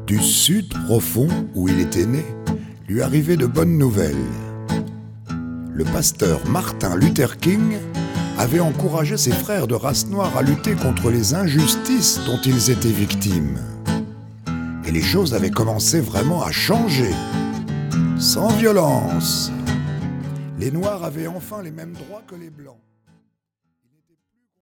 Du sud profond où il était né, lui arrivaient de bonnes nouvelles. Le pasteur Martin Luther King avait encouragé ses frères de race noire à lutter contre les injustices dont ils étaient victimes. Et les choses avaient commencé vraiment à changer, sans violence. Les Noirs avaient enfin les mêmes droits que les Blancs.